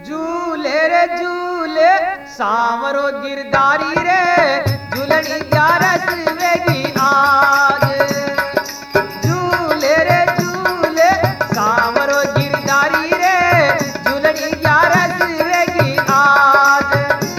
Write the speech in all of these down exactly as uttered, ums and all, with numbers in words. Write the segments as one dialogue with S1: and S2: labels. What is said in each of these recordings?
S1: झूले रे झूले सांवरो गिरधारी रे झूलनी ग्यारस वेगी आज। झूले रे झूले सांवरो गिरधारी रे झूलनी ग्यारस वेगी आज।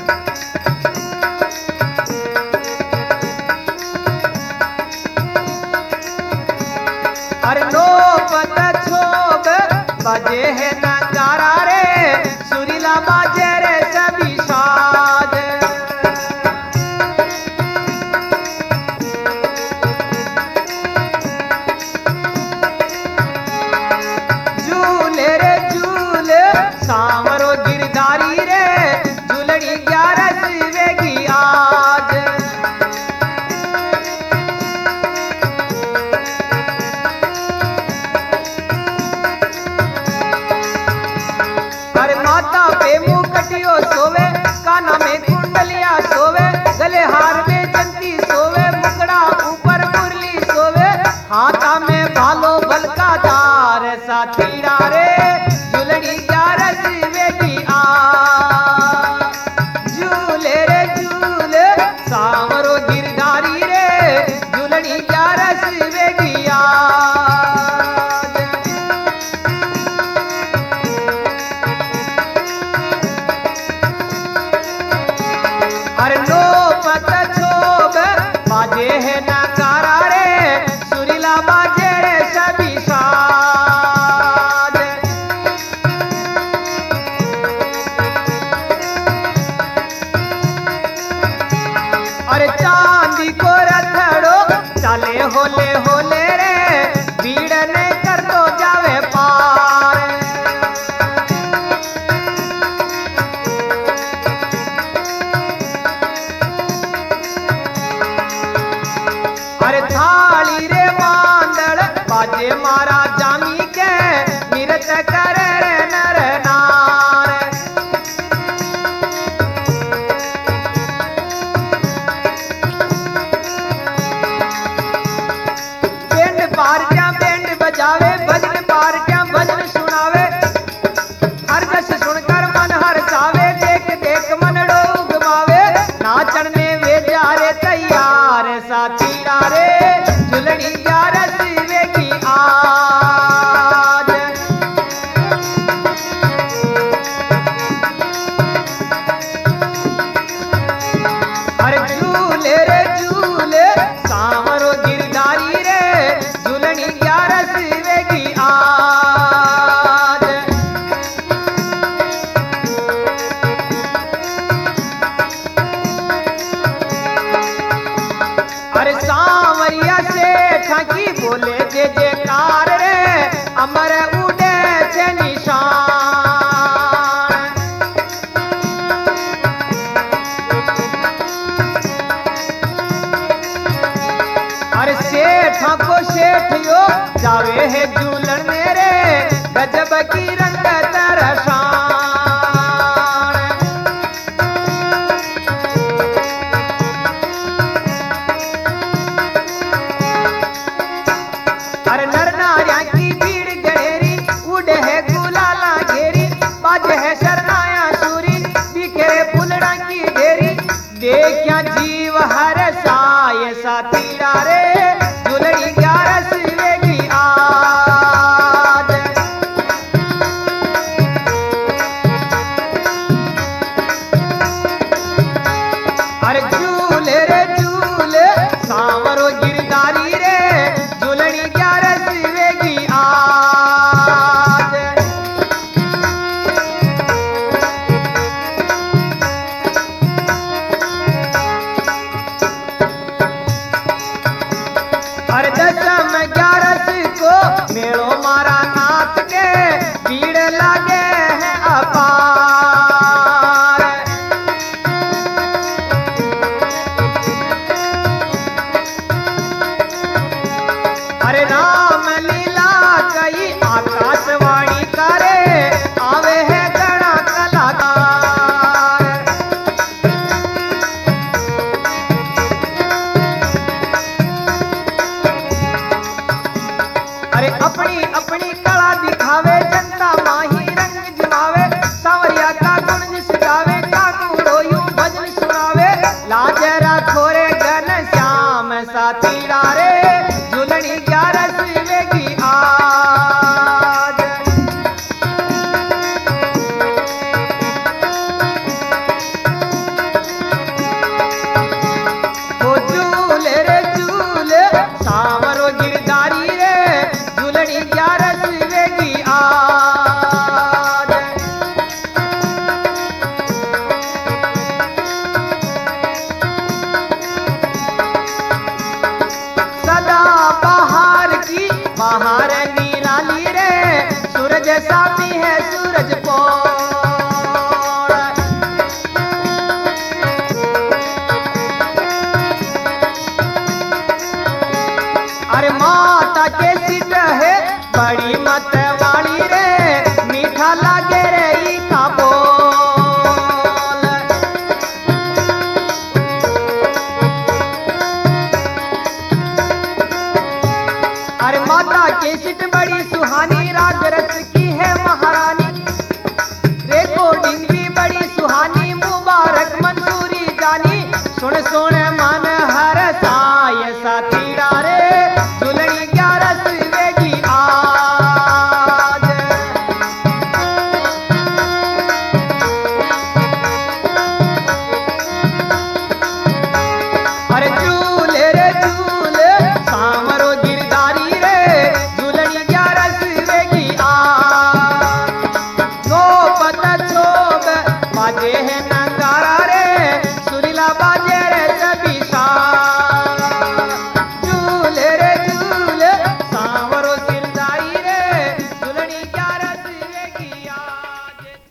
S1: अरे नो पत छोग बजे है नगारा रे सुरीला बाजे रे सभी साज। झूले रे झूले सांवरो गिरधारी रे झूलनी ग्यारस वेगी आज। माता पे मुकटियो सोवे काना में कुंडलिया सोवे गले हार में चंदी सोवे मुकड़ा ऊपर मुरली सोवे हाथा में भालो बलका दार साथीरा रे झूलनी ग्यारस वेगी आ। झूले रे झूले सांवरो गिरधारी रे झूलनी ग्यारस वेगी आ। अरे लो पत छोग बाजे है नगारा रे सुरीला बाजे रे सभी साज। अरे चांदी को रथड़ो चले होले होले रे भीड़ ने कर दो जावे पार। अरे थाली रे मांदड़ बाजे मारा जामी के निरत करे रे नर नार। बैंड पार्टियां बैंड बजावे भजन पार्टियां भजन सुनावे हर जस सुनकर मन हर्षावे देख देख मन डोग गवावे नाचन में वे जा रे तैयार साथीरा रे झूलनी ग्यारस वेगी आज। अरे झूले रे झूले सांवरो गिरधारी रे झूलनी ग्यारस वेगी आज। अरे सांवरिया सेठ की बोले जे जयकार रे अमर उड़े से निशान। अरे सेठ को सेठ यो जावे है झूलन मेरे गजब की रंग तरसान। अरे नर नारिया की भीड़ गड़ेरी उड़े है गुलाला घेरी बाजे है शरनाया सूरी बिखरे फुलड़ा की ढेरी देखया जीव हर साय साथीरा रे झूलनी ग्यारस वेगी आज। सुन सुन